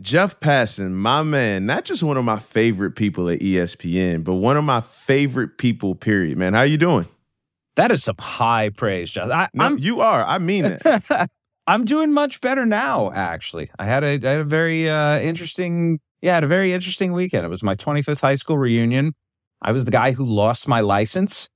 Jeff Passan, my man, not just one of my favorite people at ESPN, but one of my favorite people, period, man. How you doing? That is some high praise, Justin. You are. I mean it. I'm doing much better now, actually. I had a very interesting weekend. It was my 25th high school reunion. I was the guy who lost my license.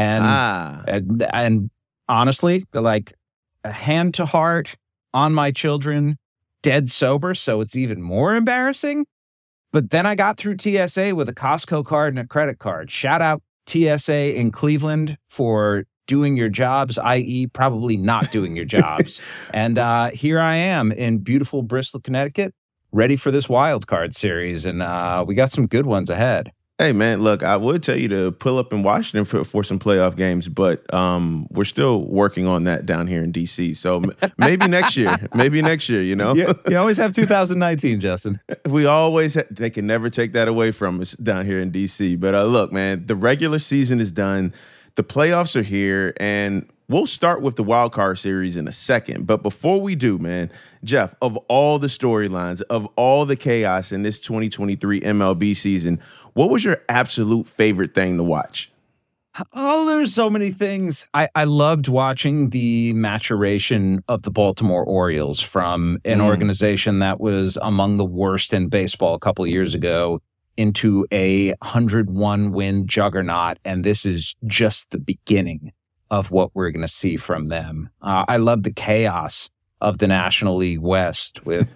And honestly, like a hand to heart on my children, dead sober, so it's even more embarrassing. But then I got through TSA with a Costco card and a credit card. Shout out TSA in Cleveland for doing your jobs, i.e. probably not doing your jobs. And here I am in beautiful Bristol, Connecticut, ready for this wild card series. And we got some good ones ahead. Hey, man, look, I would tell you to pull up in Washington for some playoff games, but we're still working on that down here in D.C. So maybe next year, you know? You always have 2019, Justin. We always they can never take that away from us down here in D.C. But look, man, the regular season is done. The playoffs are here, and we'll start with the wild card series in a second. But before we do, man, Jeff, of all the storylines, of all the chaos in this 2023 MLB season, what was your absolute favorite thing to watch? Oh, there's so many things. I loved watching the maturation of the Baltimore Orioles from an organization that was among the worst in baseball a couple of years ago into a 101-win juggernaut. And this is just the beginning of what we're going to see from them. I love the chaos of the National League West with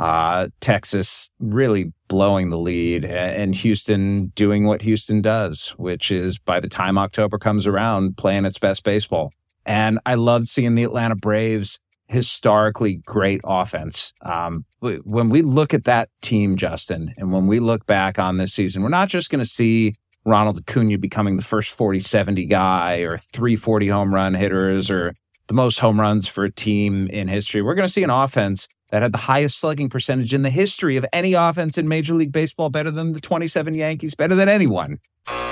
Texas really blowing the lead and Houston doing what Houston does, which is by the time October comes around, playing its best baseball. And I loved seeing the Atlanta Braves' historically great offense. When we look at that team, Justin, and when we look back on this season, we're not just going to see Ronald Acuna becoming the first 40-70 guy or 340 home run hitters or the most home runs for a team in history. We're going to see an offense that had the highest slugging percentage in the history of any offense in Major League Baseball, better than the 27 Yankees, better than anyone.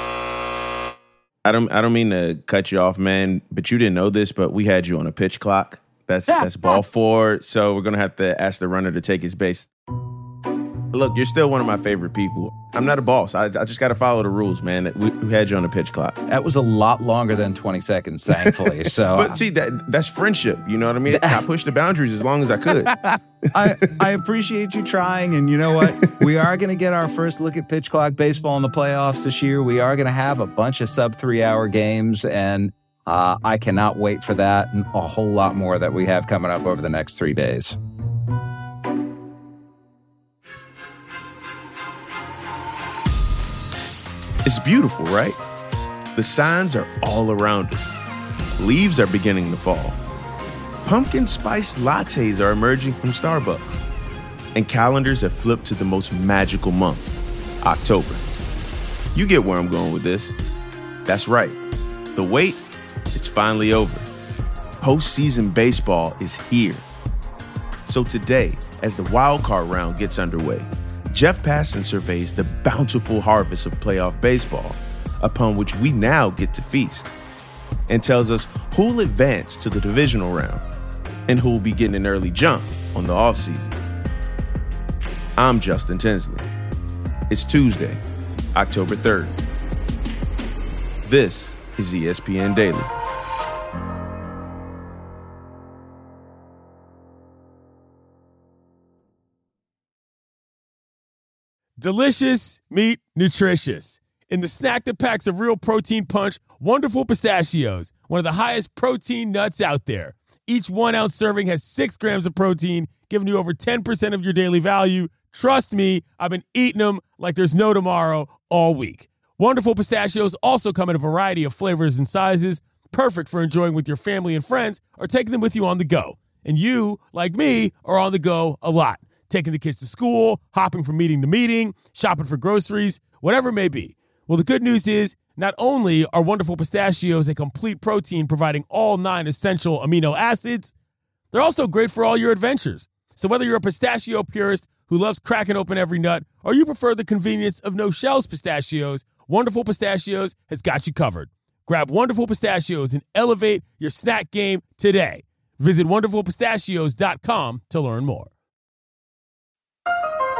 I don't mean to cut you off, man, but you didn't know this, but we had you on a pitch clock. That's ball four, so we're going to have to ask the runner to take his base. Look, you're still one of my favorite people. I'm not a boss. I just got to follow the rules, man. We had you on the pitch clock. That was a lot longer than 20 seconds, thankfully. So, but see, that's friendship. You know what I mean? I pushed the boundaries as long as I could. I appreciate you trying. And you know what? We are going to get our first look at pitch clock baseball in the playoffs this year. We are going to have a bunch of sub 3-hour games. And I cannot wait for that and a whole lot more that we have coming up over the next 3 days. It's beautiful, right? The signs are all around us. Leaves are beginning to fall. Pumpkin spice lattes are emerging from Starbucks. And calendars have flipped to the most magical month, October. You get where I'm going with this. That's right. The wait, it's finally over. Postseason baseball is here. So today, as the wild card round gets underway, Jeff Passan surveys the bountiful harvest of playoff baseball, upon which we now get to feast, and tells us who'll advance to the divisional round and who'll be getting an early jump on the offseason. I'm Justin Tinsley. It's Tuesday, October 3rd. This is ESPN Daily. Delicious, meat, nutritious. In the snack that packs a real protein punch, Wonderful Pistachios, one of the highest protein nuts out there. Each 1 ounce serving has 6 grams of protein, giving you over 10% of your daily value. Trust me, I've been eating them like there's no tomorrow all week. Wonderful Pistachios also come in a variety of flavors and sizes, perfect for enjoying with your family and friends or taking them with you on the go. And you, like me, are on the go a lot. Taking the kids to school, hopping from meeting to meeting, shopping for groceries, whatever it may be. Well, the good news is not only are Wonderful Pistachios a complete protein providing all 9 essential amino acids, they're also great for all your adventures. So whether you're a pistachio purist who loves cracking open every nut or you prefer the convenience of no-shells pistachios, Wonderful Pistachios has got you covered. Grab Wonderful Pistachios and elevate your snack game today. Visit WonderfulPistachios.com to learn more.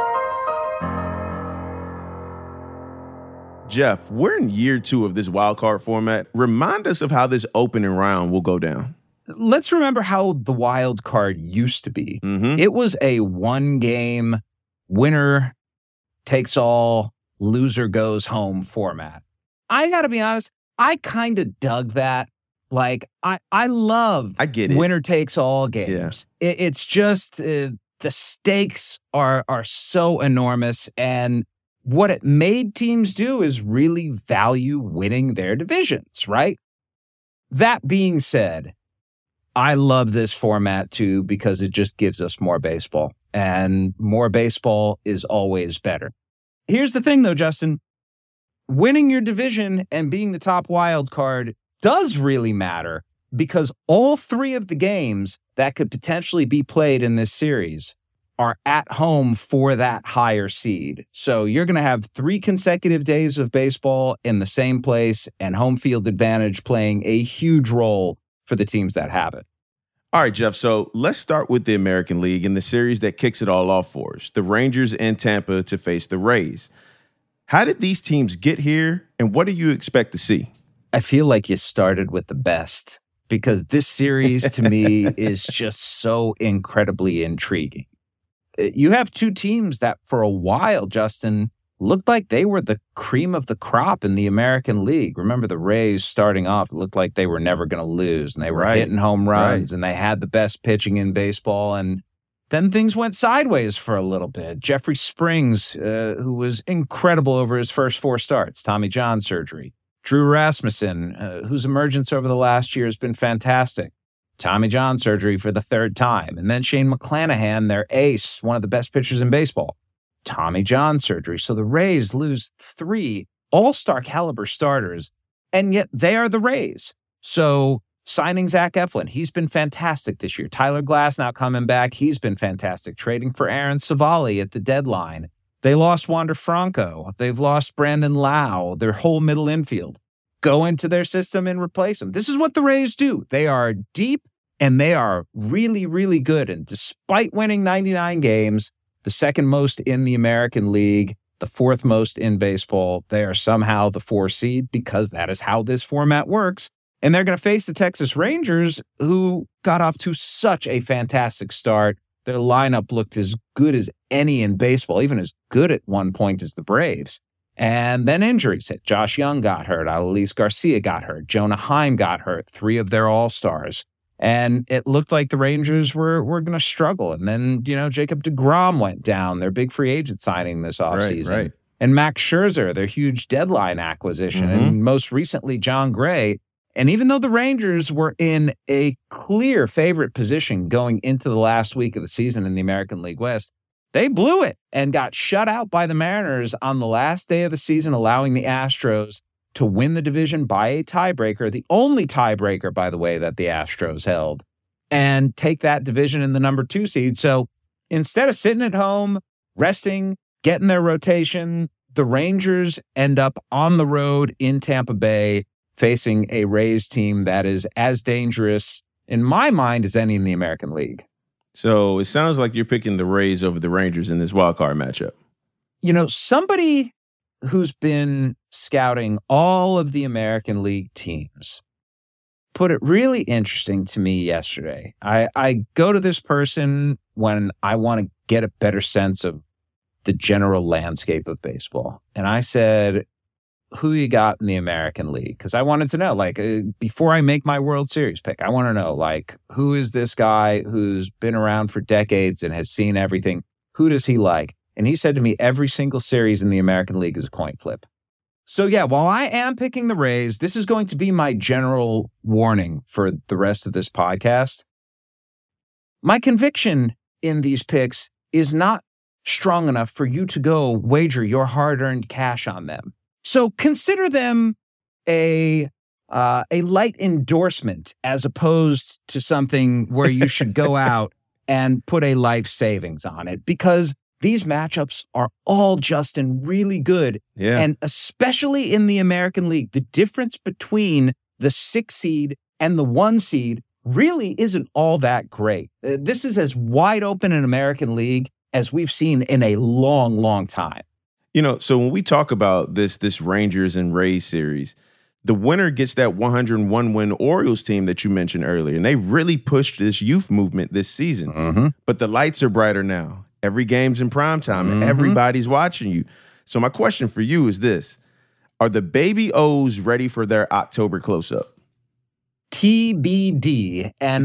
Jeff, we're in year 2 of this wild card format. Remind us of how this opening round will go down. Let's remember how the wild card used to be. It was a 1-game winner takes all, loser goes home format. I got to be honest, I kind of dug that. Like, I love winner takes all games. Yeah. It's just the stakes are so enormous, and what it made teams do is really value winning their divisions, right? That being said, I love this format too because it just gives us more baseball, and more baseball is always better. Here's the thing though, Justin. Winning your division and being the top wild card does really matter because all 3 of the games that could potentially be played in this series are at home for that higher seed. So you're going to have 3 consecutive days of baseball in the same place, and home field advantage playing a huge role for the teams that have it. All right, Jeff, so let's start with the American League and the series that kicks it all off for us, the Rangers in Tampa to face the Rays. How did these teams get here, and what do you expect to see? I feel like you started with the best because this series to me is just so incredibly intriguing. You have 2 teams that for a while, Justin, looked like they were the cream of the crop in the American League. Remember the Rays starting off, it looked like they were never going to lose, and they were hitting home runs, and they had the best pitching in baseball, and then things went sideways for a little bit. Jeffrey Springs, who was incredible over his first 4 starts, Tommy John surgery. Drew Rasmussen, whose emergence over the last year has been fantastic. Tommy John surgery for the 3rd time. And then Shane McClanahan, their ace, one of the best pitchers in baseball. Tommy John surgery. So the Rays lose 3 all-star caliber starters, and yet they are the Rays. So signing Zach Eflin, he's been fantastic this year. Tyler Glass now coming back, he's been fantastic. Trading for Aaron Savali at the deadline. They lost Wander Franco. They've lost Brandon Lau, their whole middle infield. Go into their system and replace them. This is what the Rays do. They are deep and they are really, really good. And despite winning 99 games, the 2nd most in the American League, the 4th most in baseball, they are somehow the 4 seed because that is how this format works. And they're going to face the Texas Rangers, who got off to such a fantastic start. Their lineup looked as good as any in baseball, even as good at one point as the Braves. And then injuries hit. Josh Young got hurt. Adolis Garcia got hurt. Jonah Heim got hurt. 3 of their all-stars. And it looked like the Rangers were going to struggle. And then, Jacob deGrom went down, their big free agent signing this offseason. Right. And Max Scherzer, their huge deadline acquisition. And most recently, John Gray. And even though the Rangers were in a clear favorite position going into the last week of the season in the American League West, they blew it and got shut out by the Mariners on the last day of the season, allowing the Astros to win the division by a tiebreaker, the only tiebreaker, by the way, that the Astros held, and take that division in the number 2 seed. So instead of sitting at home, resting, getting their rotation, the Rangers end up on the road in Tampa Bay facing a Rays team that is as dangerous, in my mind, as any in the American League. So it sounds like you're picking the Rays over the Rangers in this wild card matchup. Somebody who's been scouting all of the American League teams put it really interesting to me yesterday. I go to this person when I want to get a better sense of the general landscape of baseball. And I said, who you got in the American League? Because I wanted to know, before I make my World Series pick, I want to know, who is this guy who's been around for decades and has seen everything? Who does he like? And he said to me, every single series in the American League is a coin flip. So yeah, while I am picking the Rays, this is going to be my general warning for the rest of this podcast. My conviction in these picks is not strong enough for you to go wager your hard-earned cash on them. So consider them a light endorsement as opposed to something where you should go out and put a life savings on it, because these matchups are all, Justin, really good. Yeah. And especially in the American League, the difference between the 6 seed and the 1 seed really isn't all that great. This is as wide open an American League as we've seen in a long, long time. So when we talk about this Rangers and Rays series, the winner gets that 101-win Orioles team that you mentioned earlier, and they really pushed this youth movement this season. Mm-hmm. But the lights are brighter now. Every game's in primetime, and everybody's watching you. So my question for you is this. Are the Baby O's ready for their October close-up? TBD. And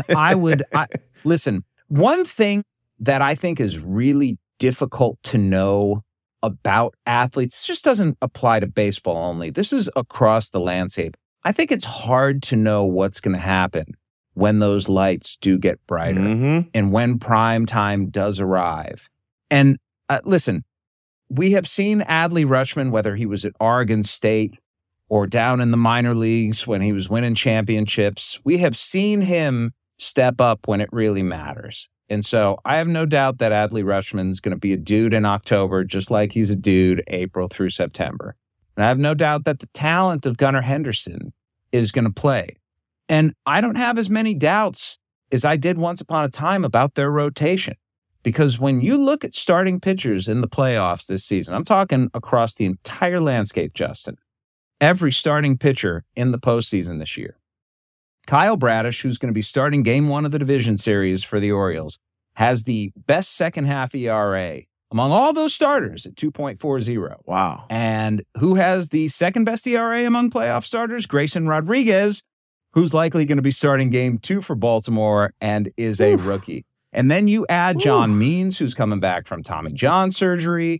listen, one thing that I think is really difficult to know about athletes, this just doesn't apply to baseball only. This is across the landscape. I think it's hard to know what's going to happen when those lights do get brighter and when prime time does arrive. And listen, we have seen Adley Rutschman, whether he was at Oregon State or down in the minor leagues when he was winning championships, we have seen him step up when it really matters. And so I have no doubt that Adley Rutschman is going to be a dude in October, just like he's a dude April through September. And I have no doubt that the talent of Gunnar Henderson is going to play. And I don't have as many doubts as I did once upon a time about their rotation. Because when you look at starting pitchers in the playoffs this season, I'm talking across the entire landscape, Justin, every starting pitcher in the postseason this year. Kyle Bradish, who's going to be starting game 1 of the division series for the Orioles, has the best second half ERA among all those starters at 2.40. Wow. And who has the second best ERA among playoff starters? Grayson Rodriguez, who's likely going to be starting game 2 for Baltimore and is a rookie. And then you add John Means, who's coming back from Tommy John surgery.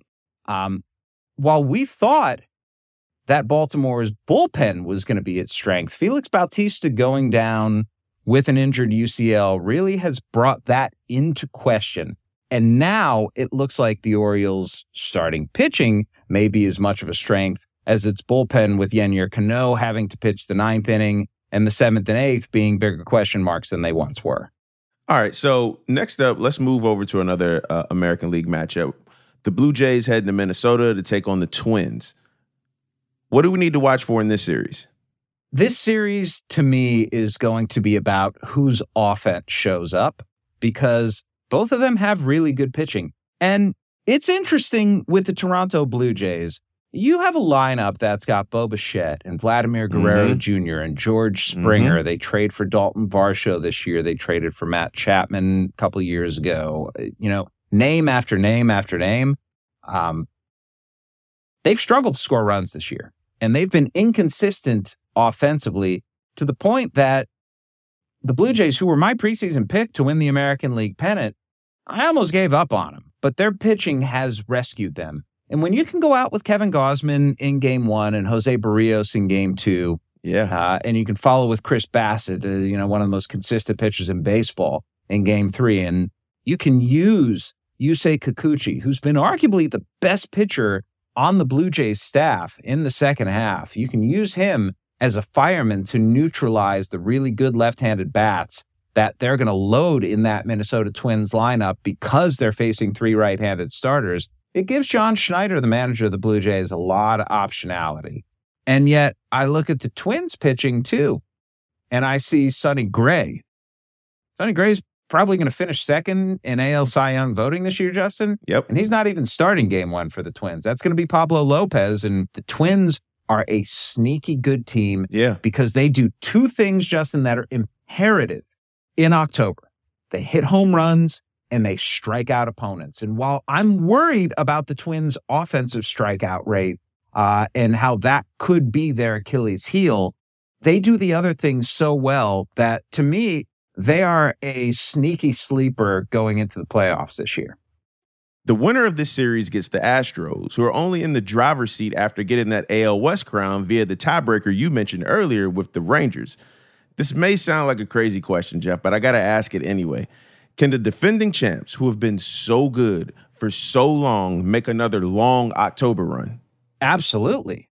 While we thought that Baltimore's bullpen was going to be its strength, Felix Bautista going down with an injured UCL really has brought that into question. And now it looks like the Orioles' starting pitching may be as much of a strength as its bullpen, with Yennier Cano having to pitch the 9th inning and the 7th and 8th being bigger question marks than they once were. All right, so next up, let's move over to another American League matchup. The Blue Jays heading to Minnesota to take on the Twins. What do we need to watch for in this series? This series, to me, is going to be about whose offense shows up, because both of them have really good pitching. And it's interesting with the Toronto Blue Jays. You have a lineup that's got Bo Bichette and Vladimir Guerrero Jr. and George Springer. They trade for Dalton Varsho this year. They traded for Matt Chapman a couple of years ago. Name after name after name. They've struggled to score runs this year, and they've been inconsistent offensively to the point that the Blue Jays, who were my preseason pick to win the American League pennant, I almost gave up on them, but their pitching has rescued them. And when you can go out with Kevin Gausman in game 1 and Jose Barrios in game 2, and you can follow with Chris Bassett, one of the most consistent pitchers in baseball, in game 3, and you can use Yusei Kikuchi, who's been arguably the best pitcher on the Blue Jays staff in the second half. You can use him as a fireman to neutralize the really good left-handed bats that they're going to load in that Minnesota Twins lineup because they're facing 3 right-handed starters. It gives John Schneider, the manager of the Blue Jays, a lot of optionality. And yet I look at the Twins pitching too, and I see Sonny Gray. Sonny Gray's probably going to finish second in AL Cy Young voting this year, Justin. Yep. And he's not even starting game 1 for the Twins. That's going to be Pablo Lopez. And the Twins are a sneaky good team because they do 2 things, Justin, that are imperative in October. They hit home runs and they strike out opponents. And while I'm worried about the Twins' offensive strikeout rate and how that could be their Achilles heel, they do the other things so well that, to me, they are a sneaky sleeper going into the playoffs this year. The winner of this series gets the Astros, who are only in the driver's seat after getting that AL West crown via the tiebreaker you mentioned earlier with the Rangers. This may sound like a crazy question, Jeff, but I got to ask it anyway. Can the defending champs, who have been so good for so long, make another long October run? Absolutely.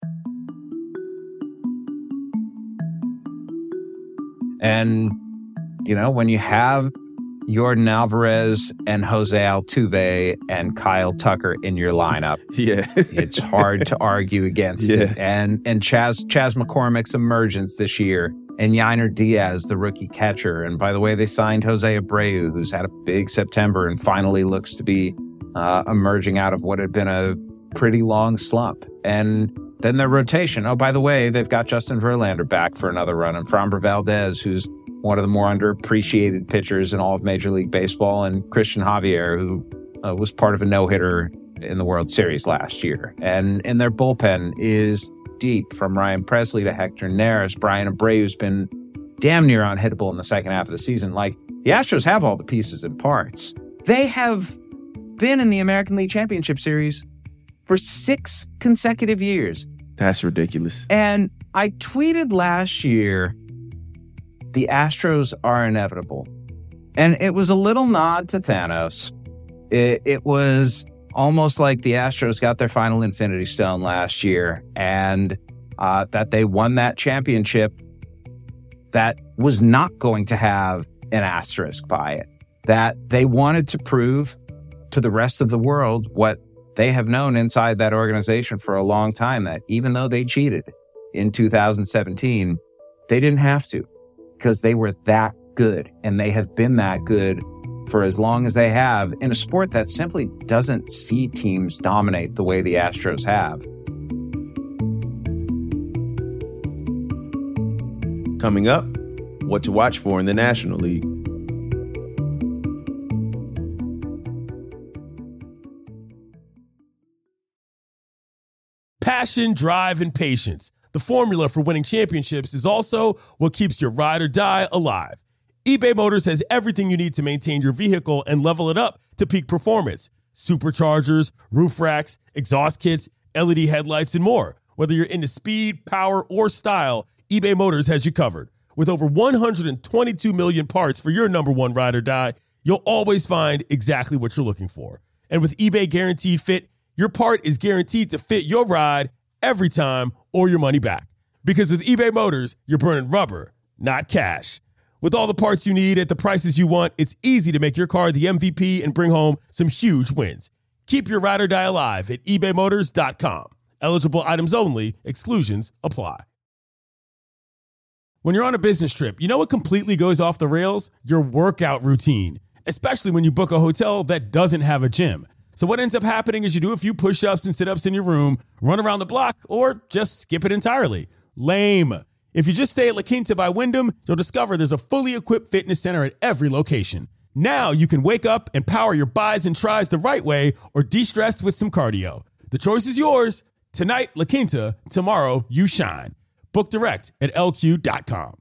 And, when you have Yordan Alvarez and Jose Altuve and Kyle Tucker in your lineup, it's hard to argue against it. And Chas McCormick's emergence this year, and Yainer Diaz, the rookie catcher. And by the way, they signed Jose Abreu, who's had a big September and finally looks to be emerging out of what had been a pretty long slump. And then their rotation. Oh, by the way, they've got Justin Verlander back for another run, and Framber Valdez, who's one of the more underappreciated pitchers in all of Major League Baseball, and Christian Javier, who was part of a no-hitter in the World Series last year. And their bullpen is deep, from Ryan Presley to Hector Neris. Brian Abreu's been damn near unhittable in the second half of the season. Like, the Astros have all the pieces and parts. They have been in the American League Championship Series for 6 consecutive years. That's ridiculous. And I tweeted last year, the Astros are inevitable. And it was a little nod to Thanos. It was almost like the Astros got their final Infinity Stone last year, and that they won that championship that was not going to have an asterisk by it. That they wanted to prove to the rest of the world what they have known inside that organization for a long time, that even though they cheated in 2017, they didn't have to, because they were that good, and they have been that good for as long as they have in a sport that simply doesn't see teams dominate the way the Astros have. Coming up, what to watch for in the National League. Passion, drive, and patience. The formula for winning championships is also what keeps your ride or die alive. eBay Motors has everything you need to maintain your vehicle and level it up to peak performance. Superchargers, roof racks, exhaust kits, LED headlights, and more. Whether you're into speed, power, or style, eBay Motors has you covered. With over 122 million parts for your number one ride or die, you'll always find exactly what you're looking for. And with eBay Guaranteed Fit, your part is guaranteed to fit your ride every time or your money back. Because with eBay Motors, you're burning rubber, not cash. With all the parts you need at the prices you want, it's easy to make your car the MVP and bring home some huge wins. Keep your ride or die alive at ebaymotors.com. Eligible items only. Exclusions apply. When you're on a business trip, you know what completely goes off the rails? Your workout routine, especially when you book a hotel that doesn't have a gym. So what ends up happening is you do a few push-ups and sit-ups in your room, run around the block, or just skip it entirely. Lame. If you just stay at La Quinta by Wyndham, you'll discover there's a fully equipped fitness center at every location. Now you can wake up and power your buys and tries the right way, or de-stress with some cardio. The choice is yours. Tonight, La Quinta. Tomorrow, you shine. Book direct at lq.com.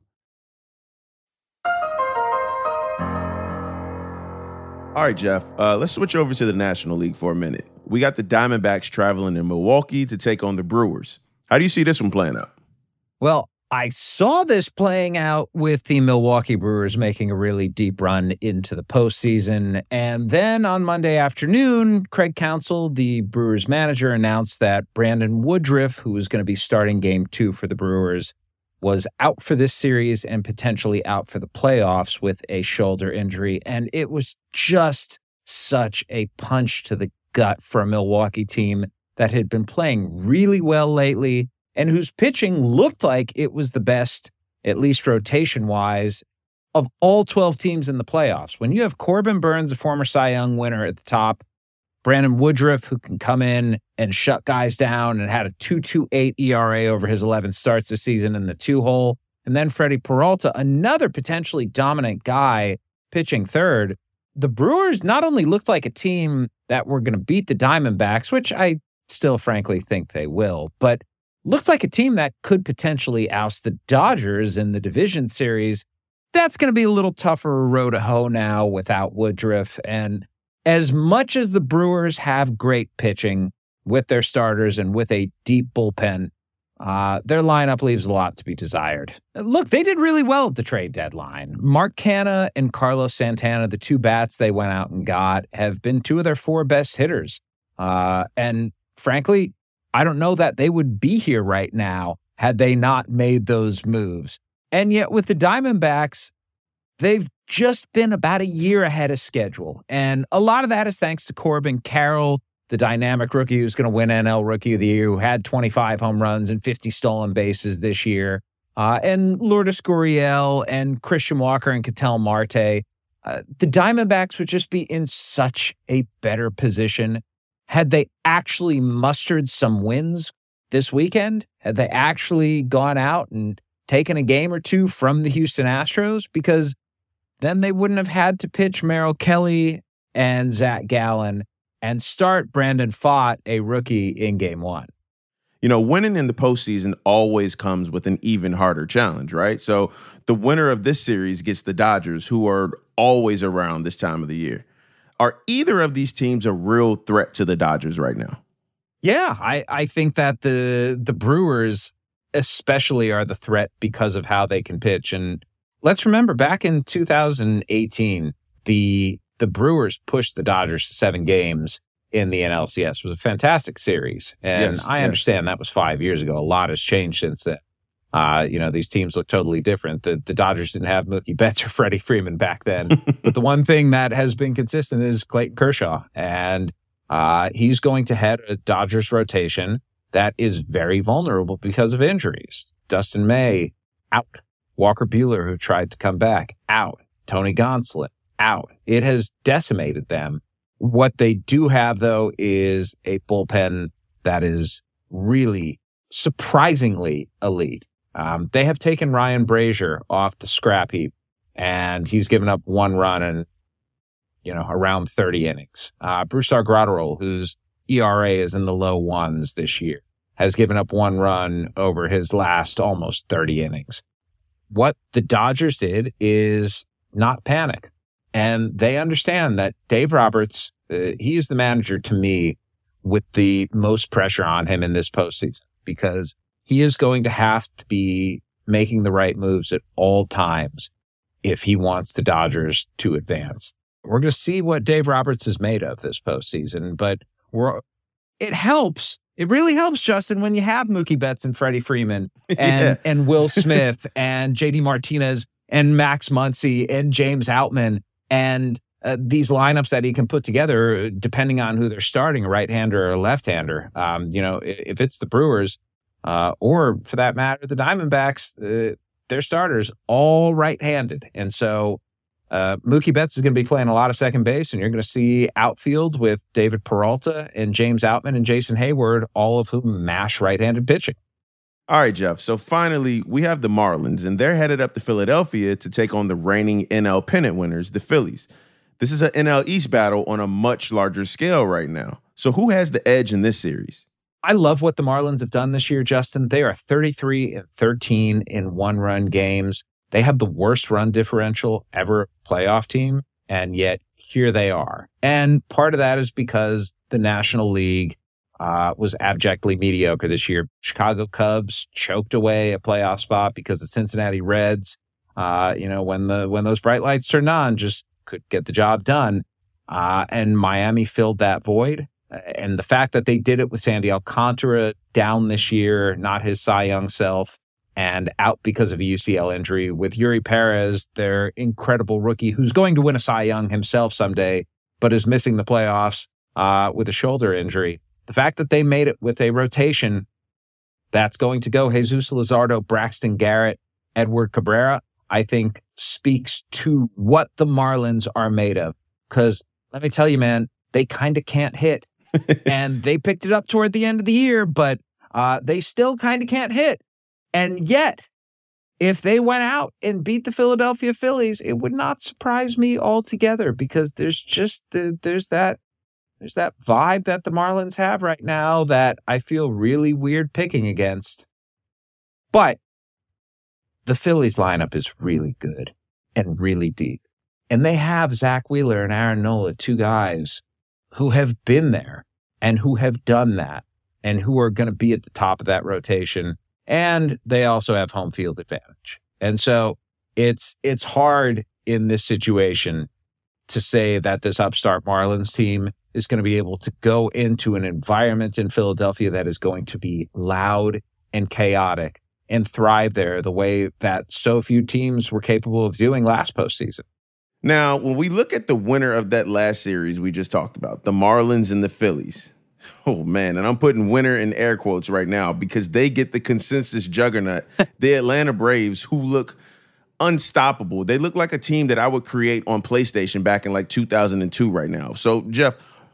All right, Jeff, let's switch over to the National League for a minute. We got the Diamondbacks traveling in Milwaukee to take on the Brewers. How do you see this one playing out? Well, I saw this playing out with the Milwaukee Brewers making a really deep run into the postseason. And then on Monday afternoon, Craig Counsell, the Brewers manager, announced that Brandon Woodruff, who was going to be starting Game 2 for the Brewers, was out for this series and potentially out for the playoffs with a shoulder injury. And it was just such a punch to the gut for a Milwaukee team that had been playing really well lately and whose pitching looked like it was the best, at least rotation-wise, of all 12 teams in the playoffs. When you have Corbin Burnes, a former Cy Young winner, at the top, Brandon Woodruff, who can come in and shut guys down and had a 2.28 ERA over his 11 starts this season in the 2-hole, and then Freddie Peralta, another potentially dominant guy pitching third, the Brewers not only looked like a team that were going to beat the Diamondbacks, which I still frankly think they will, but looked like a team that could potentially oust the Dodgers in the division series. That's going to be a little tougher row to hoe now without Woodruff. And as much as the Brewers have great pitching with their starters and with a deep bullpen, their lineup leaves a lot to be desired. Look, they did really well at the trade deadline. Mark Canha and Carlos Santana, the two bats they went out and got, have been two of their 4 best hitters. And frankly, I don't know that they would be here right now had they not made those moves. And yet with the Diamondbacks, they've just been about a year ahead of schedule. And a lot of that is thanks to Corbin Carroll, the dynamic rookie who's going to win NL Rookie of the Year, who had 25 home runs and 50 stolen bases this year, and Lourdes Gurriel and Christian Walker and Ketel Marte. The Diamondbacks would just be in such a better position had they actually mustered some wins this weekend, had they actually gone out and taken a game or two from the Houston Astros, because then they wouldn't have had to pitch Merrill Kelly and Zach Gallen and start Brandon Pfaadt, a rookie, in game one. You know, winning in the postseason always comes with an even harder challenge, right? So the winner of this series gets the Dodgers, who are always around this time of the year. Are either of these teams a real threat to the Dodgers right now? Yeah, I think that the Brewers especially are the threat because of how they can pitch. And let's remember, back in 2018, the Brewers pushed the Dodgers to 7 games in the NLCS. It was a fantastic series. And yes, I understand that was 5 years ago. A lot has changed since then. These teams look totally different. The Dodgers didn't have Mookie Betts or Freddie Freeman back then. But the one thing that has been consistent is Clayton Kershaw. And he's going to head a Dodgers rotation that is very vulnerable because of injuries. Dustin May, out. Walker Buehler, who tried to come back, out. Tony Gonsolin, out. It has decimated them. What they do have, though, is a bullpen that is really surprisingly elite. They have taken Ryan Brazier off the scrap heap, and he's given up 1 run in, around 30 innings. Brusdar Graterol, whose ERA is in the low ones this year, has given up 1 run over his last almost 30 innings. What the Dodgers did is not panic. And they understand that Dave Roberts, he is the manager to me with the most pressure on him in this postseason, because he is going to have to be making the right moves at all times if he wants the Dodgers to advance. We're going to see what Dave Roberts is made of this postseason, but it helps. It really helps, Justin, when you have Mookie Betts and Freddie Freeman and Will Smith and JD Martinez and Max Muncy and James Outman and these lineups that he can put together depending on who they're starting, a right-hander or a left-hander. If it's the Brewers or, for that matter, the Diamondbacks, their starters all right-handed. And so Mookie Betts is going to be playing a lot of second base, and you're going to see outfield with David Peralta and James Outman and Jason Hayward, all of whom mash right-handed pitching. All right, Jeff. So finally, we have the Marlins, and they're headed up to Philadelphia to take on the reigning NL pennant winners, the Phillies. This is an NL East battle on a much larger scale right now. So who has the edge in this series? I love what the Marlins have done this year, Justin. They are 33-13 in 1-run games. They have the worst run differential ever playoff team, and yet here they are. And part of that is because the National League was abjectly mediocre this year. Chicago Cubs choked away a playoff spot because the Cincinnati Reds, when those bright lights turned on, just could get the job done. And Miami filled that void. And the fact that they did it with Sandy Alcantara down this year, not his Cy Young self, and out because of a UCL injury, with Yuri Perez, their incredible rookie, who's going to win a Cy Young himself someday, but is missing the playoffs with a shoulder injury. The fact that they made it with a rotation that's going to go Jesus Luzardo, Braxton Garrett, Edward Cabrera, I think speaks to what the Marlins are made of. Because let me tell you, man, they kind of can't hit. And they picked it up toward the end of the year, but they still kind of can't hit. And yet, if they went out and beat the Philadelphia Phillies, it would not surprise me altogether, because there's just there's that vibe that the Marlins have right now that I feel really weird picking against. But the Phillies lineup is really good and really deep. And they have Zach Wheeler and Aaron Nola, 2 guys who have been there and who have done that and who are going to be at the top of that rotation. And they also have home field advantage. And so it's hard in this situation to say that this upstart Marlins team is going to be able to go into an environment in Philadelphia that is going to be loud and chaotic and thrive there the way that so few teams were capable of doing last postseason. Now, when we look at the winner of that last series we just talked about, the Marlins and the Phillies, oh, man, and I'm putting winner in air quotes right now because they get the consensus juggernaut, the Atlanta Braves, who look unstoppable. They look like a team that I would create on PlayStation back in like 2002 right now. So, Jeff,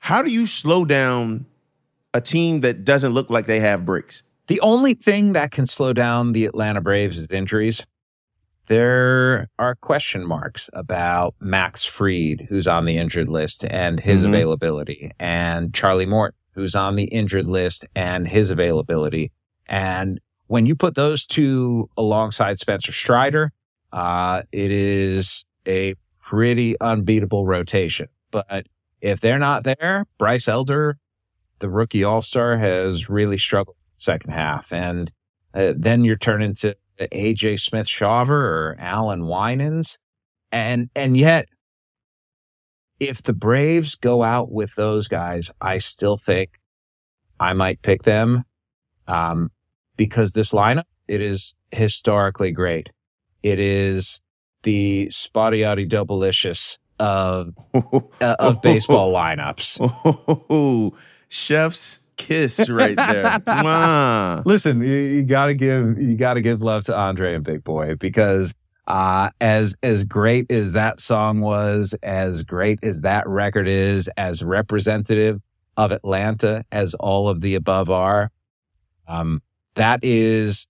How do you slow down a team that doesn't look like they have bricks? The only thing that can slow down the Atlanta Braves is injuries. There are question marks about Max Fried, who's on the injured list, and his availability, and Charlie Morton, who's on the injured list, and his availability. And when you put those two alongside Spencer Strider, it is a pretty unbeatable rotation. But if they're not there, Bryce Elder, the rookie all-star, has really struggled in the second half. And then you're turning to A.J. Smith-Shawver or Alan Winans. And yet, if the Braves go out with those guys, I still think I might pick them because this lineup, it is historically great. It is the spotty-outy double-licious of baseball lineups. Chef's kiss right there. Mwah. Listen, you gotta give love to Andre and Big Boy because as great as that song was, as great as that record is, as representative of Atlanta as all of the above are, that is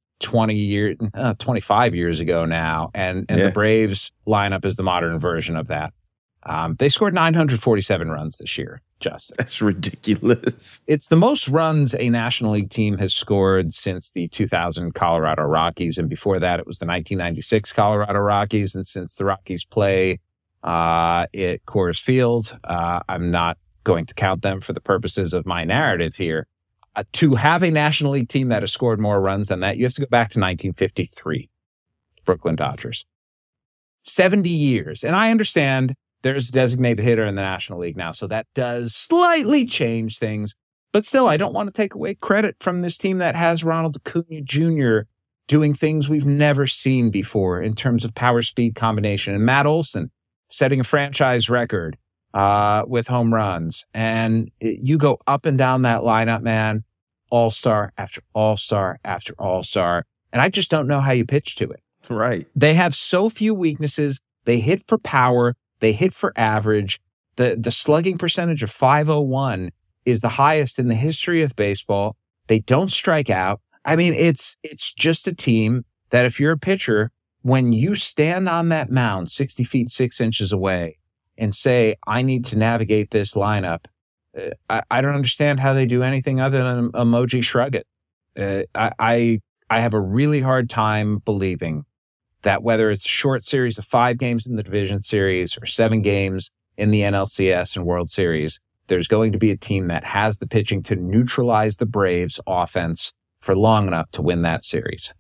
25 years ago now, and the Braves lineup is the modern version of that. They scored 947 runs this year, Justin. That's ridiculous. It's the most runs a National League team has scored since the 2000 Colorado Rockies. And before that, it was the 1996 Colorado Rockies. And since the Rockies play at Coors Field, I'm not going to count them for the purposes of my narrative here. To have a National League team that has scored more runs than that, you have to go back to 1953, Brooklyn Dodgers. 70 years. And I understand there's a designated hitter in the National League now, so that does slightly change things. But still, I don't want to take away credit from this team that has Ronald Acuna Jr. doing things we've never seen before in terms of power speed combination. And Matt Olson setting a franchise record with home runs. And you go up and down that lineup, man, all-star after all-star after all-star. And I just don't know how you pitch to it. Right. They have so few weaknesses. They hit for power. They hit for average. The slugging percentage of .501 is the highest in the history of baseball. They don't strike out. I mean, it's just a team that if you're a pitcher, when you stand on that mound 60 feet 6 inches away and say, I need to navigate this lineup, I don't understand how they do anything other than emoji shrug it. I have a really hard time believing that whether it's a short series of 5 games in the division series or 7 games in the NLCS and World Series, there's going to be a team that has the pitching to neutralize the Braves offense for long enough to win that series.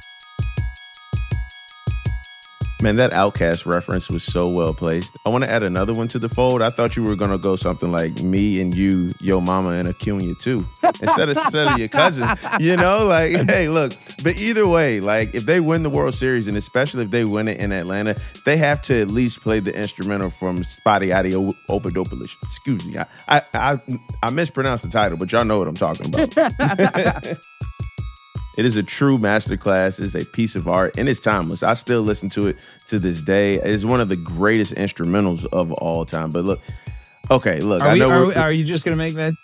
Man, that Outkast reference was so well placed. I want to add another one to the fold. I thought you were going to go something like me and you, Yo Mama and Acuna too. Instead of your cousin, you know, like, hey, look. But either way, like if they win the World Series, and especially if they win it in Atlanta, they have to at least play the instrumental from Spotty Adi Opadopoulos. Excuse me. I mispronounced the title, but y'all know what I'm talking about. It is a true masterclass. It's a piece of art, and it's timeless. I still listen to it to this day. It's one of the greatest instrumentals of all time. But look, okay, look. Are you just going to make that?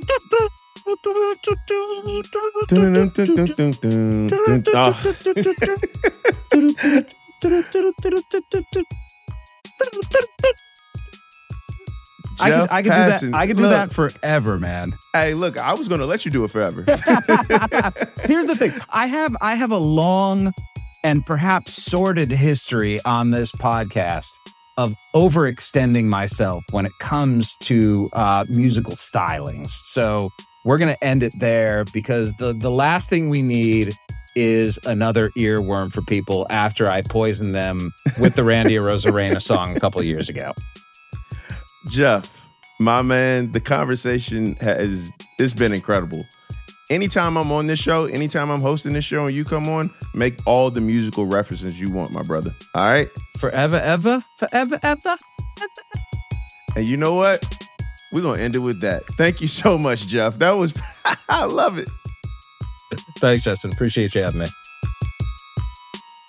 I can do that forever, man. Hey, look, I was going to let you do it forever. Here's the thing. I have a long and perhaps sordid history on this podcast of overextending myself when it comes to musical stylings. So we're going to end it there because the last thing we need is another earworm for people after I poisoned them with the Randy Arozarena song a couple years ago. Jeff, my man, the conversation it's been incredible. Anytime I'm on this show, anytime I'm hosting this show and you come on, make all the musical references you want, my brother. All right? Forever, ever, forever, ever. And you know what? We're going to end it with that. Thank you so much, Jeff. That was, I love it. Thanks, Justin. Appreciate you having me.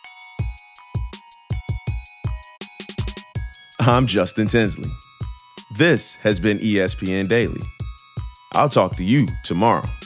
I'm Justin Tinsley. This has been ESPN Daily. I'll talk to you tomorrow.